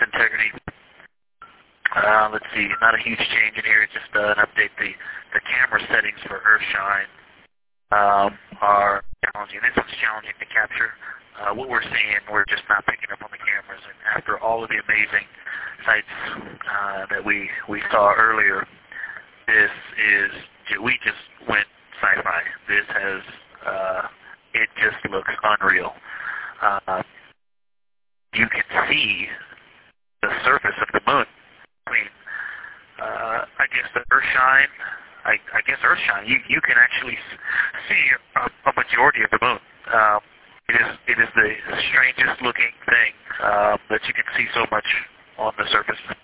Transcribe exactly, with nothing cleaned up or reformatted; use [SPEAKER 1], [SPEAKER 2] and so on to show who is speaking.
[SPEAKER 1] integrity. Uh, let's see, not a huge change in here, just uh, an update. The, the camera settings for Earthshine um, are challenging. This one's challenging to capture. Uh, what we're seeing, we're just not picking up on the cameras. And after all of the amazing sights uh, that we, we saw earlier, this is, we just went sci-fi. This has, uh, it just looks unreal. Uh, you can see the surface of the moon. I mean, uh, I guess the Earthshine, I, I guess Earthshine, you, you can actually see a, a majority of the moon. Um, it is it is the strangest looking thing um, that you can see so much on the surface.